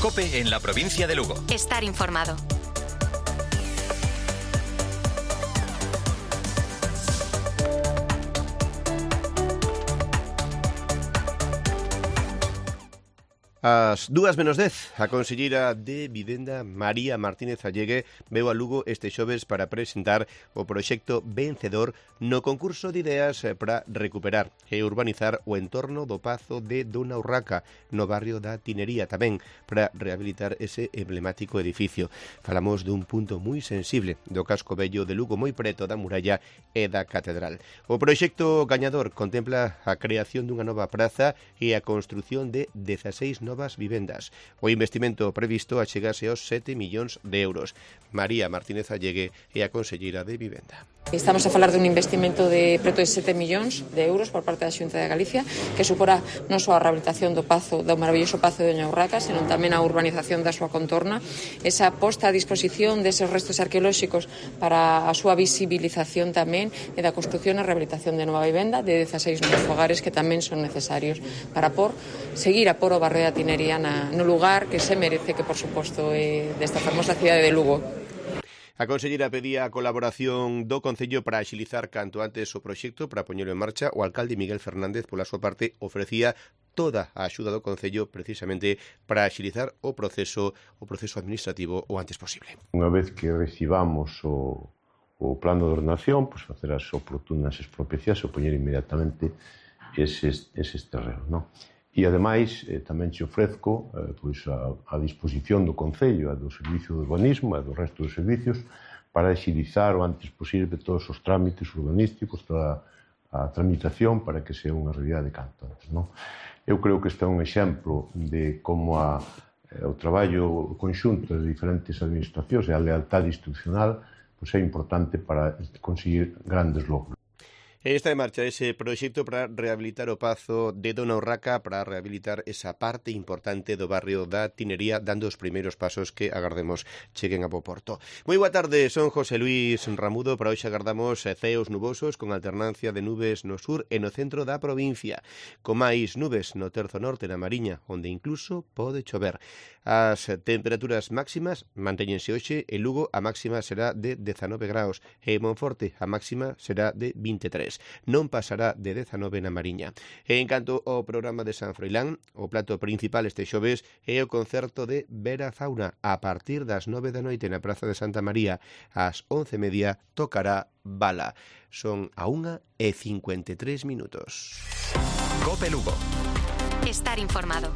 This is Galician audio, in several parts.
COPE en la provincia de Lugo. Estar informado. Ás 2:10, a conselleira de Vivenda María Martínez Allegue veu a Lugo este xoves para presentar o proxecto vencedor no concurso de ideas para recuperar e urbanizar o entorno do Pazo de Dona Urraca, no barrio da Tinería, tamén para rehabilitar ese emblemático edificio. Falamos dun punto moi sensible do casco vello de Lugo, moi preto da muralla e da catedral. O proxecto gañador contempla a creación dunha nova praza e a construción de 16 novas vivendas. O investimento previsto achegase aos 7 millóns de euros. María Martínez Allegue é a conselleira de Vivenda. Estamos a falar dun investimento de preto de 7 millóns de euros por parte da Xunta de Galicia, que suporá non só a rehabilitación do pazo, do maravilloso Pazo de Doña Urraca, senón tamén a urbanización da súa contorna, esa posta a disposición deses restos arqueolóxicos para a súa visibilización tamén e da construción e rehabilitación de nova vivenda de 16 novos fogares que tamén son necesarios para seguir a por o barrio da Tinería no lugar que se merece, que por suposto é desta famosa cidade de Lugo. A conselleira pedía a colaboración do Concello para axilizar canto antes o proxecto para poñelo en marcha. O alcalde Miguel Fernández, pola súa parte, ofrecía toda a axuda do Concello precisamente para axilizar o proceso administrativo o antes posible. Unha vez que recibamos o plano de ordenación, pues facer as oportunas expropiacións e poñer inmediatamente eses terrenos, non? E, ademais, tamén te ofrezco a disposición do Concello, a do Servicio de Urbanismo e do resto dos servicios para agilizar o antes posible todos os trámites urbanísticos, toda a tramitación para que sea unha realidade canto antes, non? Eu creo que este é un exemplo de como o traballo conxunto de diferentes administracións e a lealtade institucional é importante para conseguir grandes logros. Está en marcha ese proxecto para rehabilitar o Pazo de Dona Urraca, para rehabilitar esa parte importante do barrio da Tinería, dando os primeiros pasos que agardemos cheguen a bo porto. Moi boa tarde, son José Luis Ramudo. Para hoxe agardamos ceos nubosos con alternancia de nubes no sur e no centro da provincia, con máis nubes no terzo norte na Mariña, onde incluso pode chover. As temperaturas máximas mantéñense hoxe. En Lugo a máxima será de 19 graus e en Monforte a máxima será de 23. Non pasará de 19 na Mariña. E en canto ao programa de San Froilán, o plato principal este xoves é o concerto de Vera Fauna. A partir das 9 da noite na Praza de Santa María, ás 11:30 tocará Bala. Son a 1:53 minutos. COPE Lugo. Estar informado.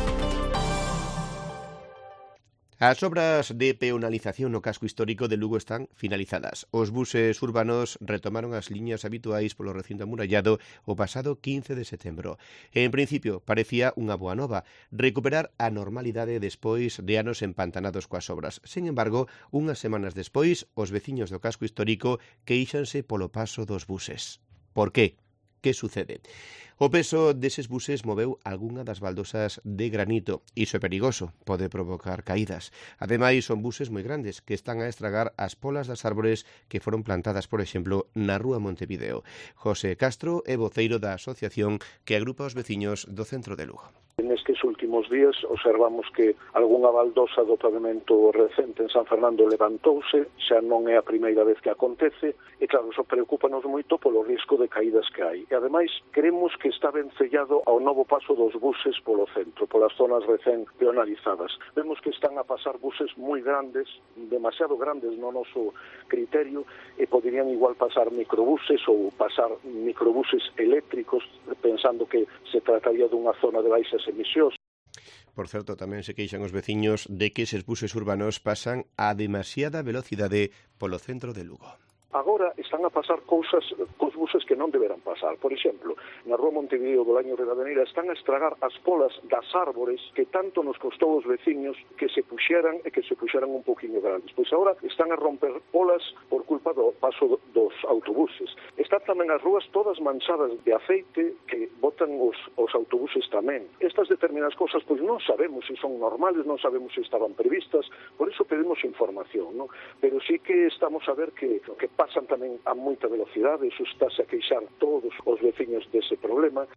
As obras de peonalización no casco histórico de Lugo están finalizadas. Os buses urbanos retomaron as liñas habituais polo recinto amurallado o pasado 15 de setembro. En principio, parecía unha boa nova recuperar a normalidade despois de anos empantanados coas obras. Sen embargo, unhas semanas despois, os veciños do casco histórico queixanse polo paso dos buses. Por qué? Que sucede? O peso deses buses moveu algunha das baldosas de granito. Iso é perigoso, pode provocar caídas. Ademais, son buses moi grandes que están a estragar as polas das árbores que foron plantadas, por exemplo, na rúa Montevideo. José Castro é voceiro da asociación que agrupa os veciños do centro de Lugo. Nestes últimos días observamos que algunha baldosa do pavimento recente en San Fernando levantouse, xa non é a primeira vez que acontece, e claro, iso preocúpanos moito polo risco de caídas que hai. E ademais, queremos que está ben sellado ao novo paso dos buses polo centro, polas zonas recén peonalizadas. Vemos que están a pasar buses moi grandes, demasiado grandes no noso criterio, e poderían igual pasar microbuses ou pasar microbuses eléctricos, pensando que se trataría dunha zona de baixas emisións. Por certo, tamén se queixan os veciños de que eses buses urbanos pasan a demasiada velocidade polo centro de Lugo. Agora están a pasar cousas cos buses que non deberán pasar. Por exemplo, na rúa Montevideo do Laño Ridadeneira están a estragar as polas das árbores que tanto nos costou os veciños que se puxeran un poquinho grandes. Pois agora están a romper polas por culpa do paso dos autobuses. Están tamén as rúas todas manchadas de aceite que botan os autobuses tamén. Estas determinadas cousas pois non sabemos se son normales, non sabemos se estaban previstas, por iso pedimos información, non? Pero sí que estamos a ver que pasan tamén a moita velocidade, iso estáse a queixar todos os veciños dese problema.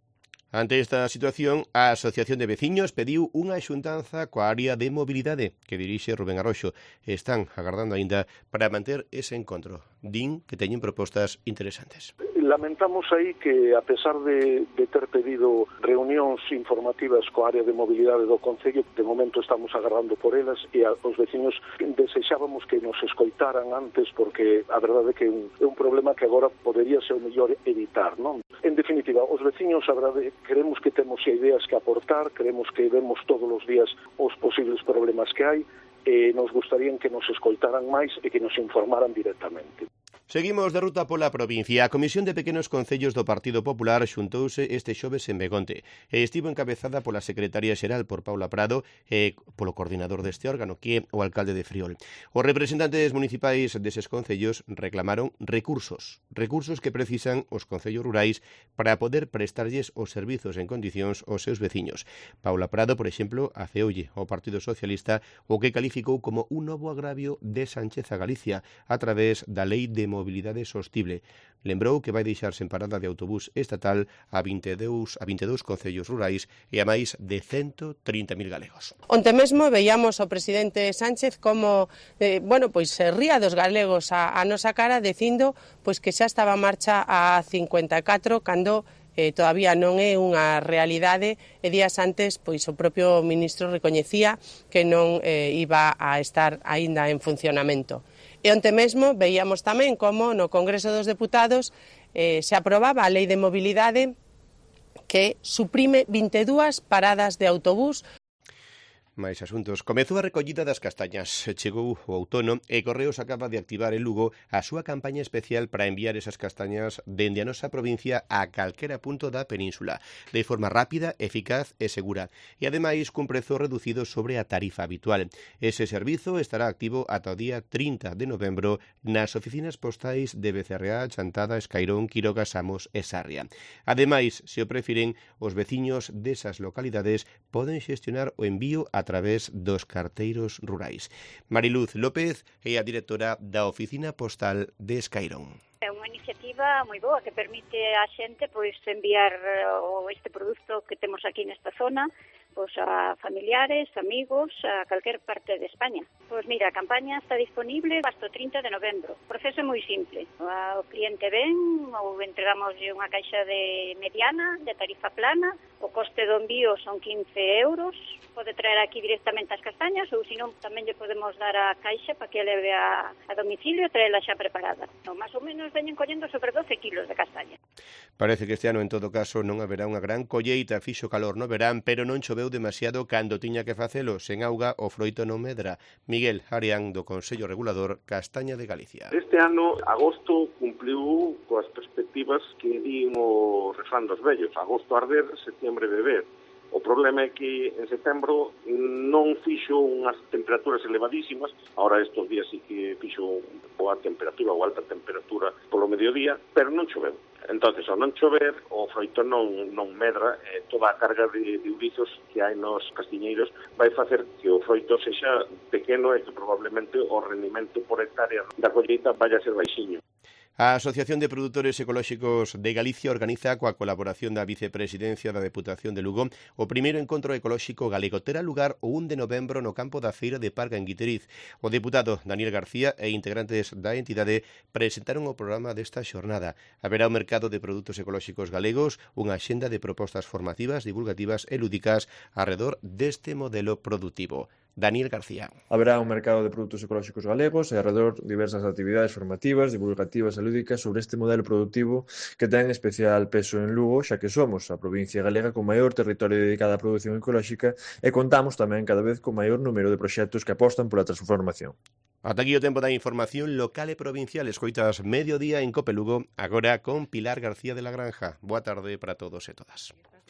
Ante esta situación, a Asociación de Veciños pediu unha xuntanza coa área de mobilidade que dirixe Rubén Arroxo. Están agardando aínda para manter ese encontro. Din que teñen propostas interesantes. Lamentamos aí que, a pesar de ter pedido reunións informativas coa área de mobilidade do Concello, de momento estamos agardando por elas e os veciños desexábamos que nos escoitaran antes, porque a verdade é que é un problema que agora podería ser o mellor evitar, non? En definitiva, os veciños, a verdade, creemos que temos ideas que aportar, creemos que vemos todos os días os posibles problemas que hai e nos gustaría que nos escoitaran máis e que nos informaran directamente. Seguimos de ruta pola provincia. A Comisión de Pequenos Concellos do Partido Popular xuntouse este xoves en Begonte e estivo encabezada pola Secretaría Xeral por Paula Prado e polo coordinador deste órgano, que é o alcalde de Friol. Os representantes municipais deses concellos reclamaron recursos que precisan os concellos rurais para poder prestarlles os servizos en condicións aos seus veciños. Paula Prado, por exemplo, afeoulle ao Partido Socialista o que calificou como un novo agravio de Sánchez a Galicia a través da Lei de Mobilidade Sostible. Lembrou que vai deixar sen parada de autobús estatal a 22 concellos rurais e a máis de 130.000 galegos. Onte mesmo veíamos ao presidente Sánchez como, pois se ría dos galegos a nosa cara dicindo pois que xa estaba en marcha a 54 cando todavía non é unha realidade e días antes pois o propio ministro recoñecía que non iba a estar aínda en funcionamento. E onte mesmo veíamos tamén como no Congreso dos Deputados se aprobaba a Lei de Mobilidade que suprime 22 paradas de autobús. Máis asuntos. Comezou a recollida das castañas. Chegou o outono e Correos acaba de activar en Lugo a súa campaña especial para enviar esas castañas dende a nosa provincia a calquera punto da península, de forma rápida, eficaz e segura. E ademais cun prezo reducido sobre a tarifa habitual. Ese servizo estará activo ata o día 30 de novembro nas oficinas postais de Becerreá, Chantada, Escairón, Quiroga, Samos e Sarria. Ademais, se o prefiren, os veciños desas localidades poden xestionar o envío a través dos carteiros rurais. Mariluz López é a directora da Oficina Postal de Escairón. É unha iniciativa moi boa que permite á xente pois enviar este produto que temos aquí nesta zona pois a familiares, amigos, a calquer parte de España. Pois mira, a campaña está disponible hasta o 30 de novembro. O proceso é moi simple. O cliente ven ou entregámoslle unha caixa de mediana, de tarifa plana, o coste do envío son 15 euros, pode traer aquí directamente as castañas ou senón tamén lle podemos dar a caixa para que a leve a domicilio e traela xa preparada. Más ou menos veñen collendo sobre 12 kilos de castaña. Parece que este ano, en todo caso, non haberá unha gran colleita, fixo calor no verán, pero non choveu demasiado cando tiña que facelo. Sen auga, o froito non medra. Miguel Arián, do Consello Regulador Castaña de Galicia. Este ano, agosto, cumpliu coas perspectivas que din o refrán dos vellos. Agosto arder, setembro beber. O problema é que en setembro non fixo unhas temperaturas elevadísimas, ahora estes días sí que fixo boa temperatura ou alta temperatura polo mediodía, pero non choveu. Entonces, ao non chover, o froito non medra, toda a carga de urizos que hai nos castiñeiros vai facer que o froito sexa pequeno e que probablemente o rendimento por hectárea da colleita vaya a ser baixiño. A Asociación de Produtores Ecolóxicos de Galicia organiza coa colaboración da Vicepresidencia da Deputación de Lugo o primeiro encontro ecolóxico galego. Terá lugar o 1 de novembro no campo da Feira de Parga en Guiteriz. O deputado Daniel García e integrantes da entidade presentaron o programa desta xornada. Haberá o mercado de produtos ecolóxicos galegos, unha axenda de propostas formativas, divulgativas e lúdicas arredor deste modelo produtivo. Daniel García. Haberá un mercado de produtos ecolóxicos galegos e alrededor diversas actividades formativas, divulgativas e lúdicas sobre este modelo productivo que ten especial peso en Lugo, xa que somos a provincia galega con maior territorio dedicado á produción ecolóxica e contamos tamén cada vez con maior número de proxectos que apostan pola transformación. Ata aquí o tempo da información local e provincial. Escoitas Mediodía en Cope Lugo, agora con Pilar García de la Granja. Boa tarde para todos e todas.